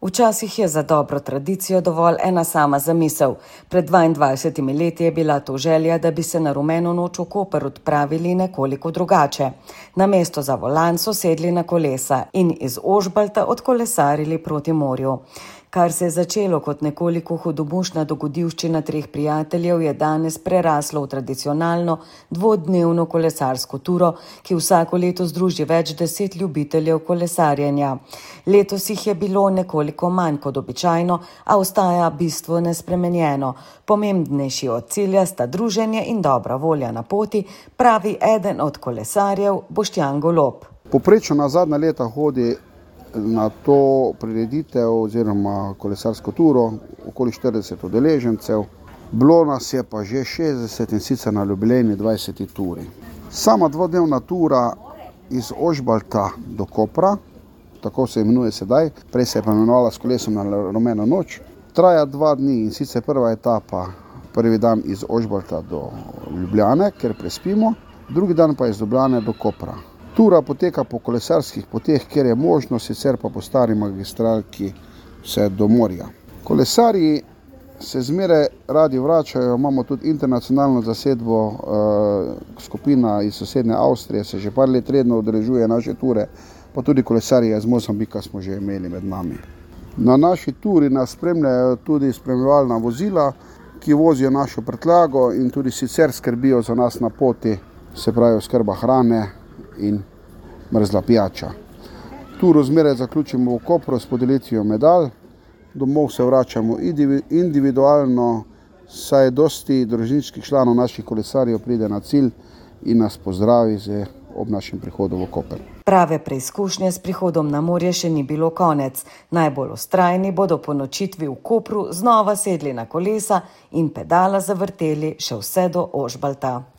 Včasih je za dobro tradicijo dovolj ena sama zamisel. Pred 22 leti je bila to želja, da bi se na rumeno noč v Koper odpravili nekoliko drugače. Namesto za volan so sedli na kolesa in iz Ožbalta odkolesarili proti morju. Kar se je začelo kot nekoliko hudomušna dogodivščina treh prijateljev, je danes preraslo v tradicionalno dvodnevno kolesarsko turo, ki vsako leto združi več 10 ljubiteljev kolesarjenja. Letos jih je bilo nekoliko manj kot običajno, a ostaja bistvo nespremenjeno. Pomembnejši od cilja sta druženje in dobra volja na poti, pravi eden od kolesarjev, Boštjan Golob. Povprečno na zadnja leta hodi na to prireditev oziroma kolesarsko turo okoli 40 udeležencev. Bilo nas je pa že 60 in sicer na jubilejni 20. turi. Sama dvodnevna tura iz Ožbalta do Kopra, tako se imenuje sedaj, prej se je pa imenovala s kolesom na rumeno noč, traja 2 dni in sicer prva etapa, prvi dan iz Ožbalta do Ljubljane, kjer prespimo, drugi dan pa iz Ljubljane do Kopra. Tura poteka po kolesarskih poteh, kjer je možno, sicer pa po stari magistralki vse do morja. Kolesarji se zmeraj radi vračajo, imamo tudi internacionalno zasedbo, skupina iz sosednje Avstrije se že par let redno udeležuje naše ture, pa tudi kolesarji iz Mozambika smo že imeli med nami. Na naši turi nas spremljajo tudi spremljevalna vozila, ki vozijo našo prtljago in tudi sicer skrbijo za nas na poti, se pravi oskrba hrane in mrzla pijača. Turo zmeraj zaključimo v Kopru s podelitvijo medalj, domov se vračamo individualno, saj dosti družinskih članov naših kolesarjev pride na cilj in nas pozdravi ob našem prihodu v Koper. Prave preizkušnje s prihodom na morje še ni bilo konec. Najbolj vztrajni bodo po nočitvi v Kopru znova sedli na kolesa in pedala zavrteli še vse do Ožbalta.